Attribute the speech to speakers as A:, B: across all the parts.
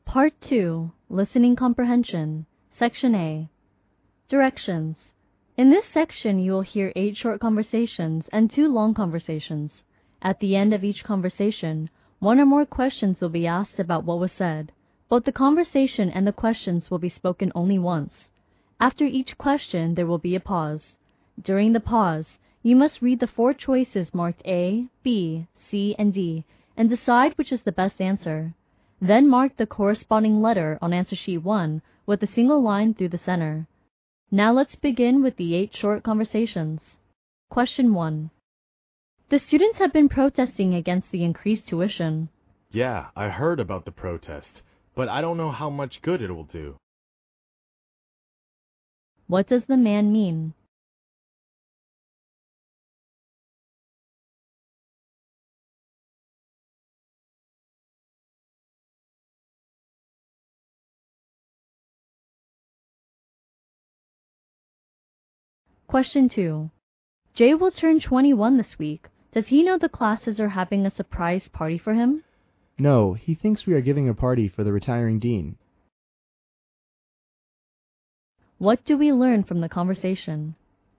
A: Part 2, Listening Comprehension, Section A. Directions. In this section, you will hear 8 short conversations and 2 long conversations. At the end of each conversation, 1 or more questions will be asked about what was said. Both the conversation and the questions will be spoken only once. After each question, there will be a pause. During the pause, you must read the 4 choices marked A, B, C, and D, and decide which is the best answer. Then mark the corresponding letter on answer sheet 1 with a single line through the center. Now let's begin with the 8 short conversations. Question 1. The students have been protesting against the increased tuition.
B: Yeah, I heard about the protest, but I don't know how much good it will do.
A: What does the man mean? Question 2. Jay will turn 21 this week. Does he know the classes are having a surprise party for him?
C: No, he thinks we are giving a party for the retiring dean.
A: What do we learn from the conversation?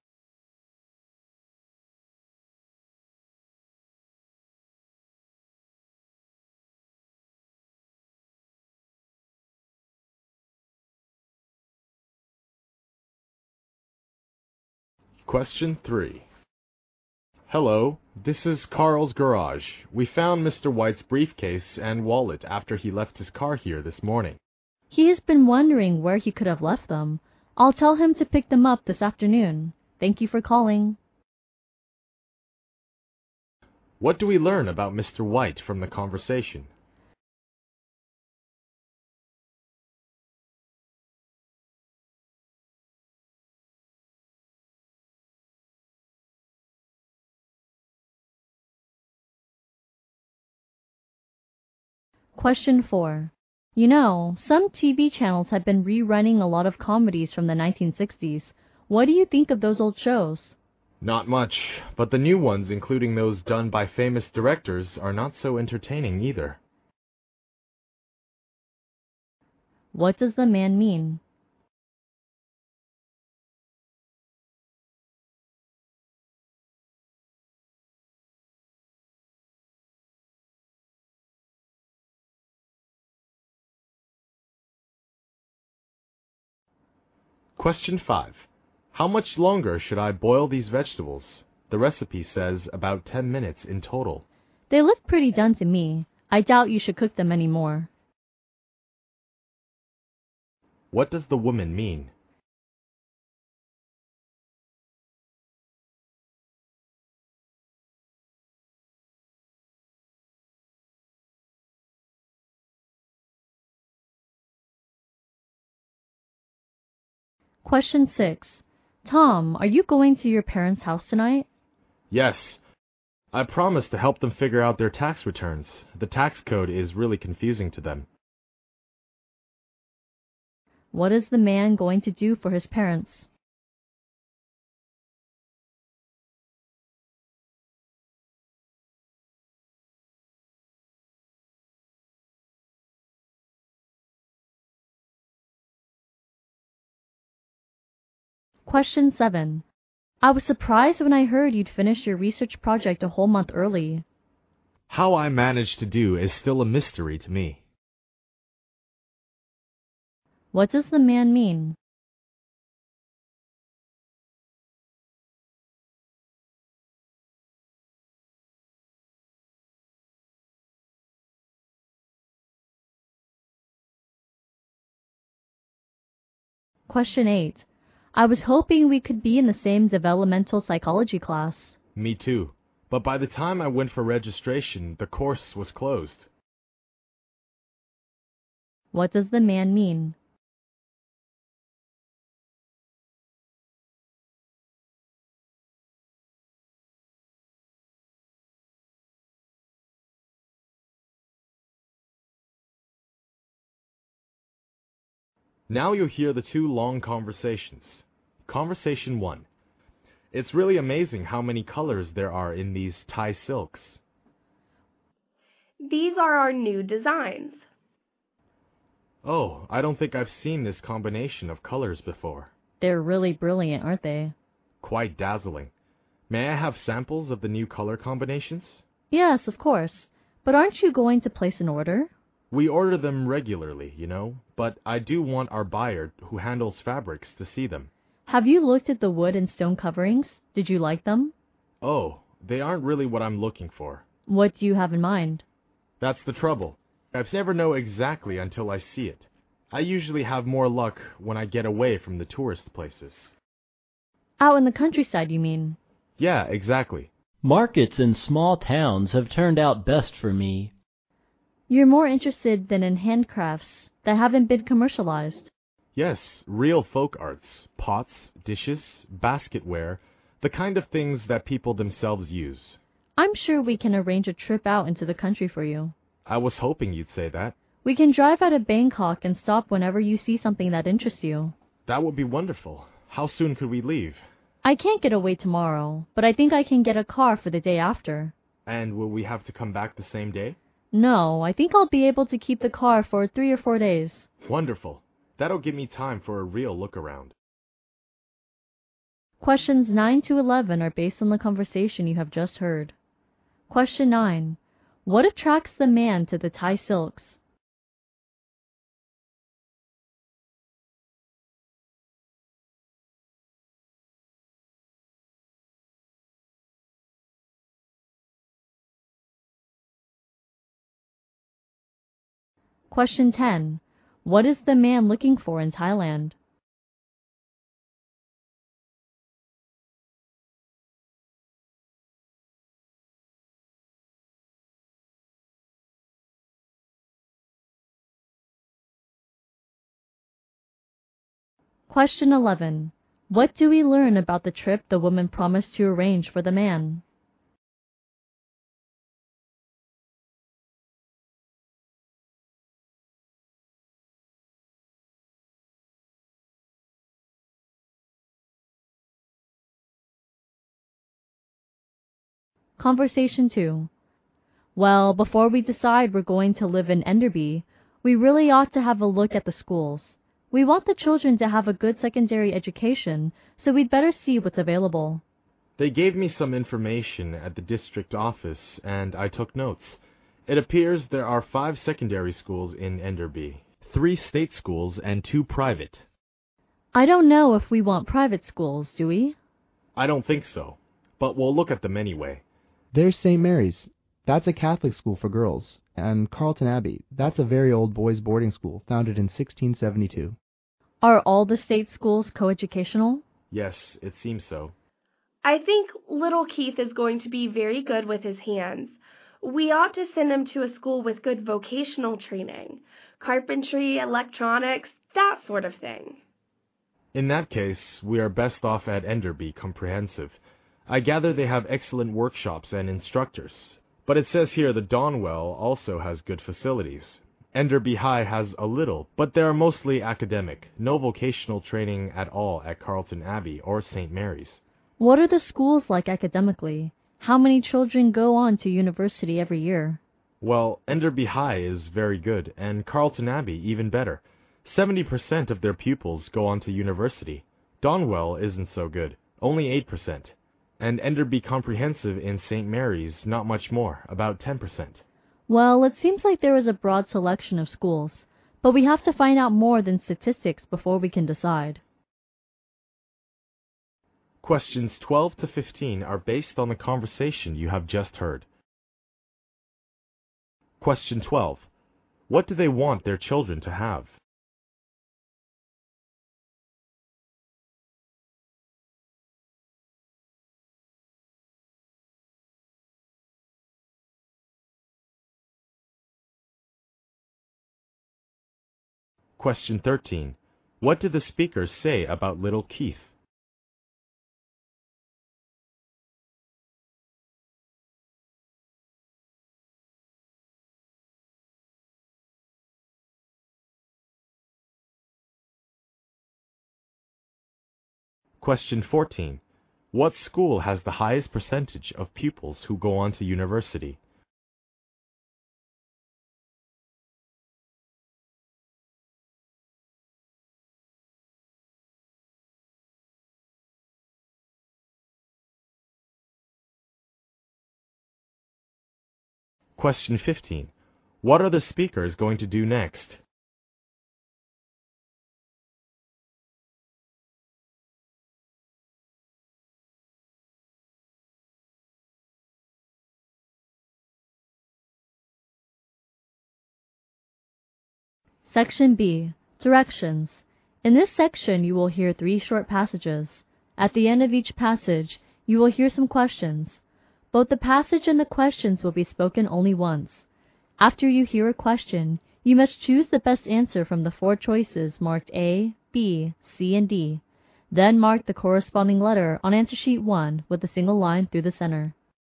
B: Question 3. Hello, this is Carl's garage. We found Mr. White's briefcase and wallet after he left his car here this morning.
A: He has been wondering where he could have left them. I'll tell him to pick them up this afternoon. Thank you for calling.
B: What do we learn about Mr. White from the conversation?
A: Question 4. You know, some TV channels have been rerunning a lot of comedies from the 1960s. What do you think of those old shows?
B: Not much, but the new ones, including those done by famous directors, are not so entertaining either.
A: What does the man mean?
B: Question 5. How much longer should I boil these vegetables? The recipe says about 10 minutes in total.
A: They look pretty done to me. I doubt you should cook them anymore.
B: What does the woman mean?
A: Question 6. Tom, are you going to your parents' house tonight?
B: Yes. I promised to help them figure out their tax returns. The tax code is really confusing to them.
A: What is the man going to do for his parents? Question 7. I was surprised when I heard you'd finished your research project a whole month early.
B: How I managed to do is still a mystery to me.
A: What does the man mean? Question 8. I was hoping we could be in the same developmental psychology class.
B: Me too. But by the time I went for registration, the course was closed.
A: What does the man mean?
B: Now you'll hear the 2 long conversations. Conversation 1. It's really amazing how many colors there are in these Thai silks.
D: These are our new designs.
B: Oh, I don't think I've seen this combination of colors before.
A: They're really brilliant, aren't they?
B: Quite dazzling. May I have samples of the new color combinations?
A: Yes, of course. But aren't you going to place an order?
B: We order them regularly, but I do want our buyer who handles fabrics to see them.
A: Have you looked at the wood and stone coverings? Did you like them?
B: Oh, they aren't really what I'm looking for.
A: What do you have in mind?
B: That's the trouble. I never know exactly until I see it. I usually have more luck when I get away from the tourist places.
A: Out in the countryside, you mean?
B: Yeah, exactly.
D: Markets in small towns have turned out best for me.
A: You're more interested than in handcrafts that haven't been commercialized.
B: Yes, real folk arts, pots, dishes, basketware, the kind of things that people themselves use.
A: I'm sure we can arrange a trip out into the country for you.
B: I was hoping you'd say that.
A: We can drive out of Bangkok and stop whenever you see something that interests you.
B: That would be wonderful. How soon could we leave?
A: I can't get away tomorrow, but I think I can get a car for the day after.
B: And will we have to come back the same day?
A: No, I think I'll be able to keep the car for 3 or 4 days.
B: Wonderful. That'll give me time for a real look around.
A: Questions 9 to 11 are based on the conversation you have just heard. Question 9. What attracts the man to the Thai silks? Question 10. What is the man looking for in Thailand? Question 11. What do we learn about the trip the woman promised to arrange for the man? Conversation 2. Well, before we decide we're going to live in Enderby, we really ought to have a look at the schools. We want the children to have a good secondary education, so we'd better see what's available.
B: They gave me some information at the district office, and I took notes. It appears there are 5 secondary schools in Enderby, 3 state schools and 2 private.
A: I don't know if we want private schools, do we?
B: I don't think so, but we'll look at them anyway.
C: There's St. Mary's. That's a Catholic school for girls. And Carlton Abbey. That's a very old boys' boarding school, founded in 1672.
A: Are all the state schools coeducational?
B: Yes, it seems so.
E: I think little Keith is going to be very good with his hands. We ought to send him to a school with good vocational training. Carpentry, electronics, that sort of thing.
B: In that case, we are best off at Enderby Comprehensive. I gather they have excellent workshops and instructors. But it says here the Donwell also has good facilities. Enderby High has a little, but they are mostly academic. No vocational training at all at Carlton Abbey or St. Mary's.
A: What are the schools like academically? How many children go on to university every year?
B: Well, Enderby High is very good, and Carlton Abbey even better. 70% of their pupils go on to university. Donwell isn't so good, only 8%. And Enderby Comprehensive in St. Mary's, not much more, about 10%.
A: Well, it seems like there is a broad selection of schools, but we have to find out more than statistics before we can decide.
B: Questions 12 to 15 are based on the conversation you have just heard. Question 12. What do they want their children to have? Question 13. What did the speakers say about little Keith? Question 14. What school has the highest percentage of pupils who go on to university? Question 15. What are the speakers going to do next?
A: Section B. Directions. In this section, you will hear 3 short passages. At the end of each passage, you will hear some questions. Both the passage and the questions will be spoken only once. After you hear a question, you must choose the best answer from the 4 choices marked A, B, C, and D. Then mark the corresponding letter on answer sheet 1 with a single line through the center.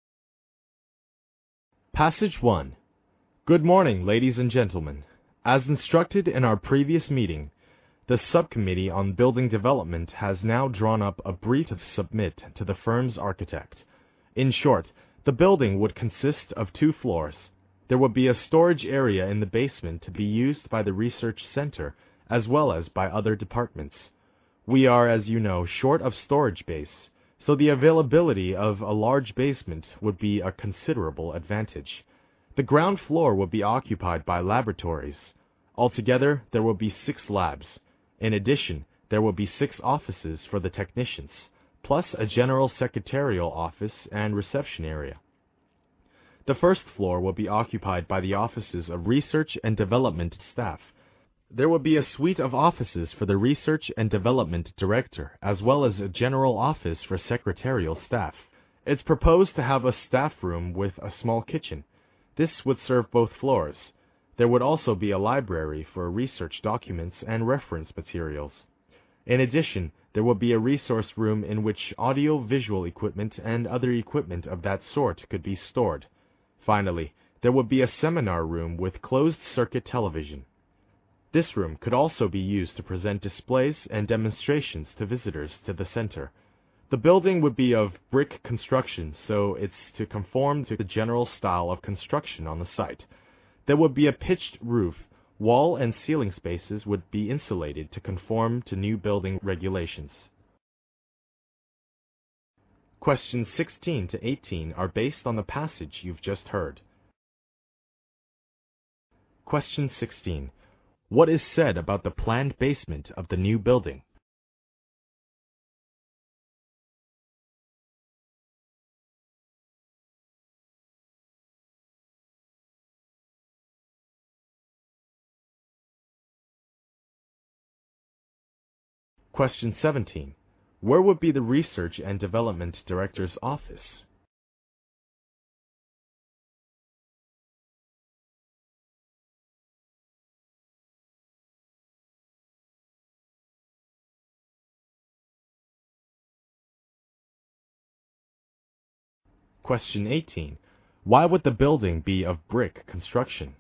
B: Passage 1. Good morning, ladies and gentlemen. As instructed in our previous meeting, the Subcommittee on Building Development has now drawn up a brief to submit to the firm's architect. In short, the building would consist of 2 floors. There would be a storage area in the basement to be used by the research center as well as by other departments. We are, as you know, short of storage space, so the availability of a large basement would be a considerable advantage. The ground floor will be occupied by laboratories. Altogether, there will be 6 labs. In addition, there will be 6 offices for the technicians, plus a general secretarial office and reception area. The first floor will be occupied by the offices of research and development staff. There will be a suite of offices for the research and development director, as well as a general office for secretarial staff. It's proposed to have a staff room with a small kitchen. This would serve both floors. There would also be a library for research documents and reference materials. In addition, there will be a resource room in which audio-visual equipment and other equipment of that sort could be stored. Finally, there would be a seminar room with closed-circuit television. This room could also be used to present displays and demonstrations to visitors to the center. The building would be of brick construction, so it's to conform to the general style of construction on the site. There would be a pitched roof. Wall and ceiling spaces would be insulated to conform to new building regulations. Questions 16 to 18 are based on the passage you've just heard. Question 16. What is said about the planned basement of the new building? Question 17. Where would be the Research and Development Director's office? Question 18. Why would the building be of brick construction?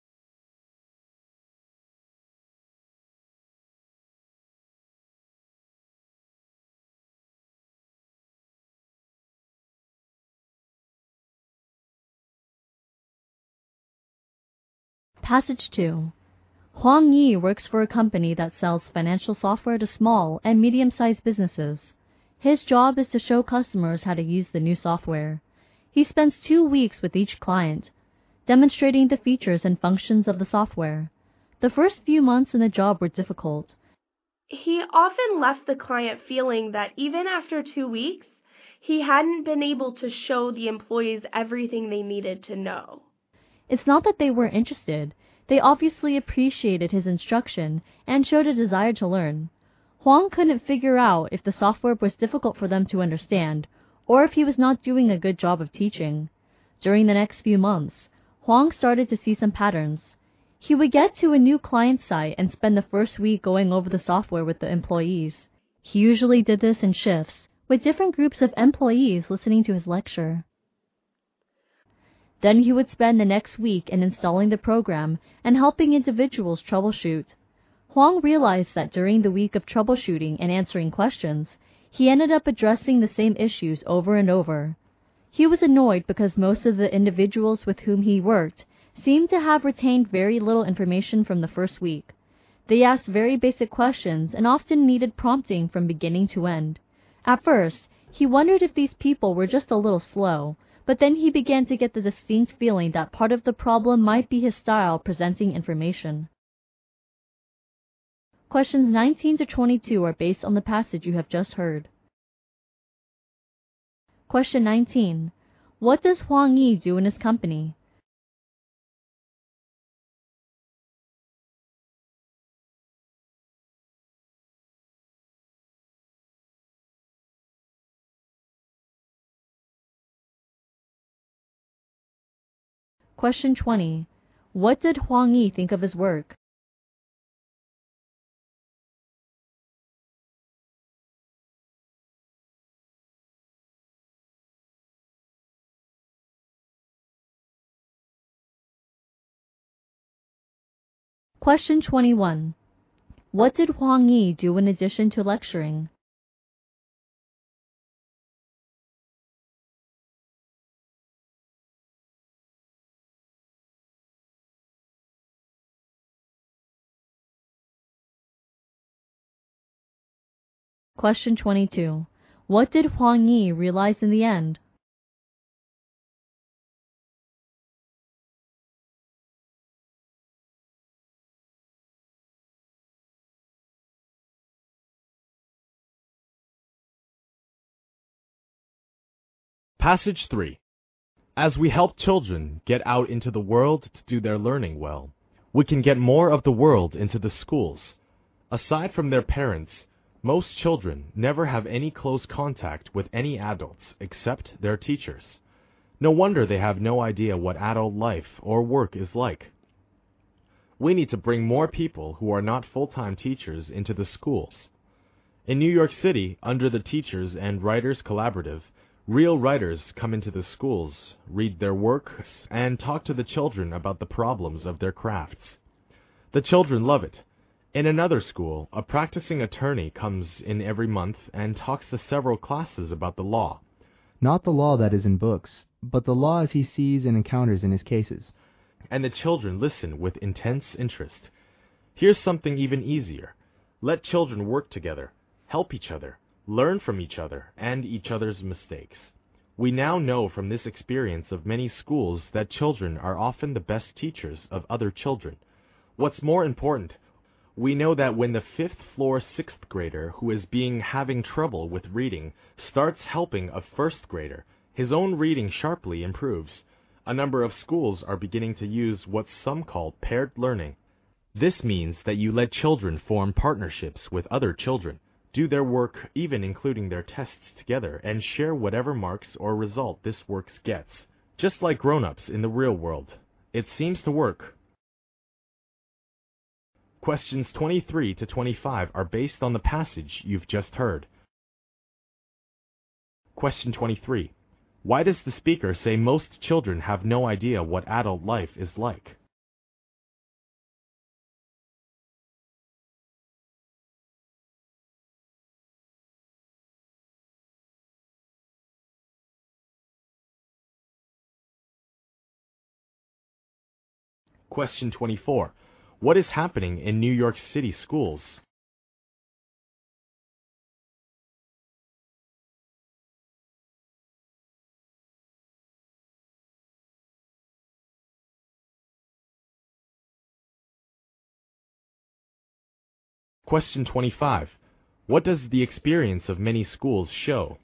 A: Passage 2. Huang Yi works for a company that sells financial software to small and medium-sized businesses. His job is to show customers how to use the new software. He spends 2 weeks with each client, demonstrating the features and functions of the software. The first few months in the job were difficult.
E: He often left the client feeling that even after 2 weeks, he hadn't been able to show the employees everything they needed to know.
A: It's not that they weren't interested. They obviously appreciated his instruction and showed a desire to learn. Huang couldn't figure out if the software was difficult for them to understand, or if he was not doing a good job of teaching. During the next few months, Huang started to see some patterns. He would get to a new client site and spend the first week going over the software with the employees. He usually did this in shifts, with different groups of employees listening to his lecture. Then he would spend the next week in installing the program and helping individuals troubleshoot. Huang realized that during the week of troubleshooting and answering questions, he ended up addressing the same issues over and over. He was annoyed because most of the individuals with whom he worked seemed to have retained very little information from the first week. They asked very basic questions and often needed prompting from beginning to end. At first, he wondered if these people were just a little slow, but then he began to get the distinct feeling that part of the problem might be his style presenting information. Questions 19 to 22 are based on the passage you have just heard. Question 19. What does Huang Yi do in his company? Question 20. What did Huang Yi think of his work? Question 21. What did Huang Yi do in addition to lecturing? Question 22. What did Huang Yi realize in the end?
B: Passage 3. As we help children get out into the world to do their learning well, we can get more of the world into the schools. Aside from their parents, most children never have any close contact with any adults except their teachers. No wonder they have no idea what adult life or work is like. We need to bring more people who are not full-time teachers into the schools. In New York City, under the Teachers and Writers Collaborative, real writers come into the schools, read their works, and talk to the children about the problems of their crafts. The children love it. In another school, a practicing attorney comes in every month and talks to several classes about the law.
C: Not the law that is in books, but the law as he sees and encounters in his cases.
B: And the children listen with intense interest. Here's something even easier. Let children work together, help each other, learn from each other and each other's mistakes. We now know from this experience of many schools that children are often the best teachers of other children. What's more important, we know that when the 5th floor 6th grader who is having trouble with reading starts helping a 1st grader, his own reading sharply improves. A number of schools are beginning to use what some call paired learning. This means that you let children form partnerships with other children, do their work, even including their tests together, and share whatever marks or result this work gets. Just like grown-ups in the real world. It seems to work. Questions 23 to 25 are based on the passage you've just heard. Question 23. Why does the speaker say most children have no idea what adult life is like? Question 24. What is happening in New York City schools? Question 25. What does the experience of many schools show?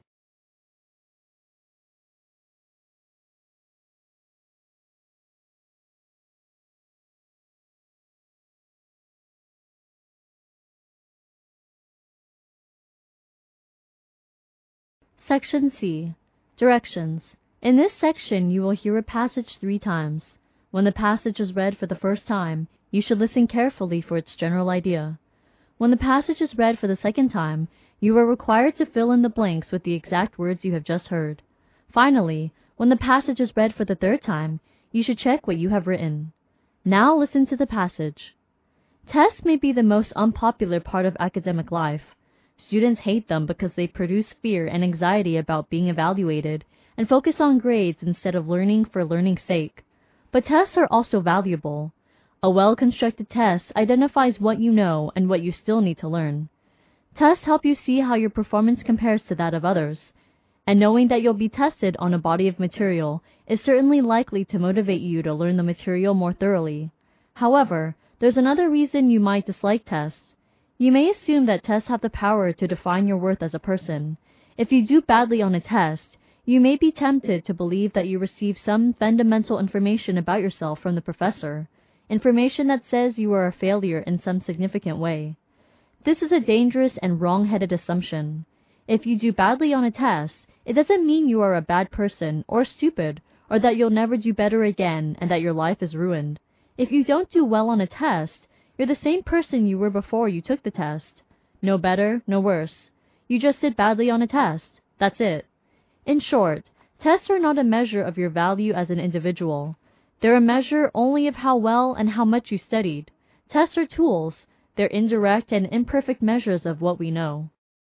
A: Section C. Directions. In this section, you will hear a passage 3 times. When the passage is read for the first time, you should listen carefully for its general idea. When the passage is read for the second time, you are required to fill in the blanks with the exact words you have just heard. Finally, when the passage is read for the third time, you should check what you have written. Now listen to the passage. Tests may be the most unpopular part of academic life. Students hate them because they produce fear and anxiety about being evaluated and focus on grades instead of learning for learning's sake. But tests are also valuable. A well-constructed test identifies what you know and what you still need to learn. Tests help you see how your performance compares to that of others. and knowing that you'll be tested on a body of material is certainly likely to motivate you to learn the material more thoroughly. However, there's another reason you might dislike tests. You may assume that tests have the power to define your worth as a person. If you do badly on a test, you may be tempted to believe that you received some fundamental information about yourself from the professor, information that says you are a failure in some significant way. This is a dangerous and wrong-headed assumption. If you do badly on a test, it doesn't mean you are a bad person or stupid or that you'll never do better again and that your life is ruined. If you don't do well on a test, you're the same person you were before you took the test. No better, no worse. You just did badly on a test. That's it. In short, tests are not a measure of your value as an individual. They're a measure only of how well and how much you studied. Tests are tools. They're indirect and imperfect measures of what we know.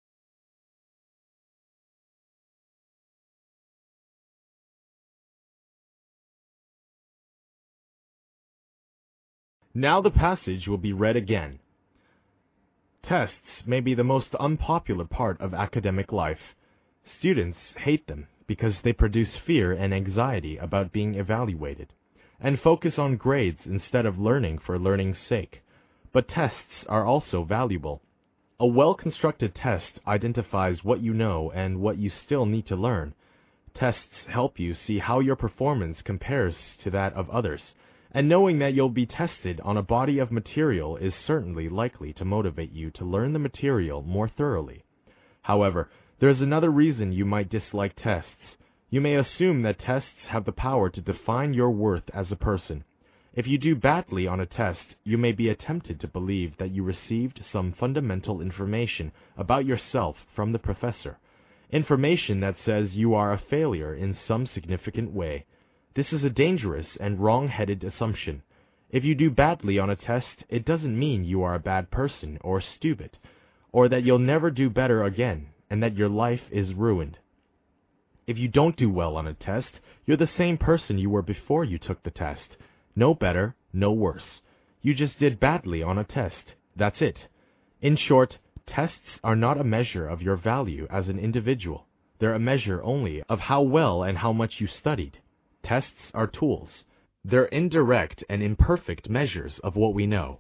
B: Now the passage will be read again. Tests may be the most unpopular part of academic life. Students hate them because they produce fear and anxiety about being evaluated, and focus on grades instead of learning for learning's sake. But tests are also valuable. A well-constructed test identifies what you know and what you still need to learn. Tests help you see how your performance compares to that of others, and knowing that you'll be tested on a body of material is certainly likely to motivate you to learn the material more thoroughly. However, there's another reason you might dislike tests. You may assume that tests have the power to define your worth as a person. If you do badly on a test, you may be tempted to believe that you received some fundamental information about yourself from the professor, information that says you are a failure in some significant way. This is a dangerous and wrong-headed assumption. If you do badly on a test, it doesn't mean you are a bad person or stupid, or that you'll never do better again and that your life is ruined. If you don't do well on a test, you're the same person you were before you took the test. No better, no worse. You just did badly on a test. That's it. In short, tests are not a measure of your value as an individual. They're a measure only of how well and how much you studied. Tests are tools. They're indirect and imperfect measures of what we know.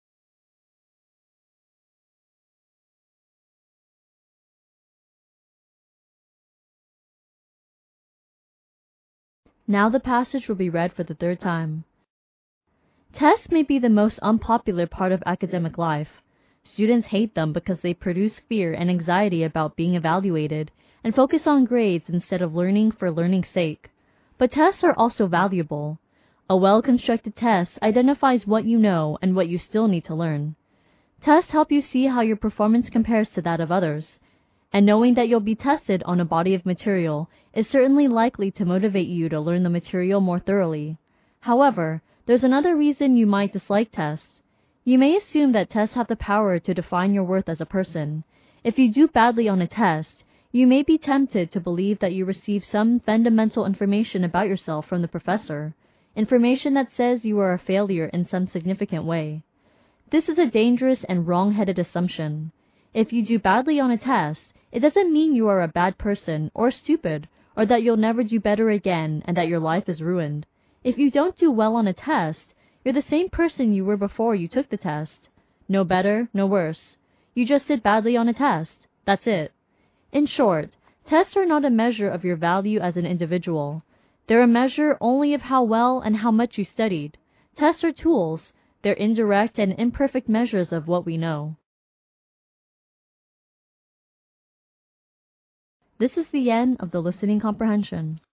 A: Now the passage will be read for the third time. Tests may be the most unpopular part of academic life. Students hate them because they produce fear and anxiety about being evaluated and focus on grades instead of learning for learning's sake. But tests are also valuable. A well-constructed test identifies what you know and what you still need to learn. Tests help you see how your performance compares to that of others, and knowing that you'll be tested on a body of material is certainly likely to motivate you to learn the material more thoroughly. However, there's another reason you might dislike tests. You may assume that tests have the power to define your worth as a person. If you do badly on a test, you may be tempted to believe that you received some fundamental information about yourself from the professor, information that says you are a failure in some significant way. This is a dangerous and wrong-headed assumption. If you do badly on a test, it doesn't mean you are a bad person or stupid or that you'll never do better again and that your life is ruined. If you don't do well on a test, you're the same person you were before you took the test. No better, no worse. You just did badly on a test. That's it. In short, tests are not a measure of your value as an individual. They're a measure only of how well and how much you studied. Tests are tools. They're indirect and imperfect measures of what we know. This is the end of the listening comprehension.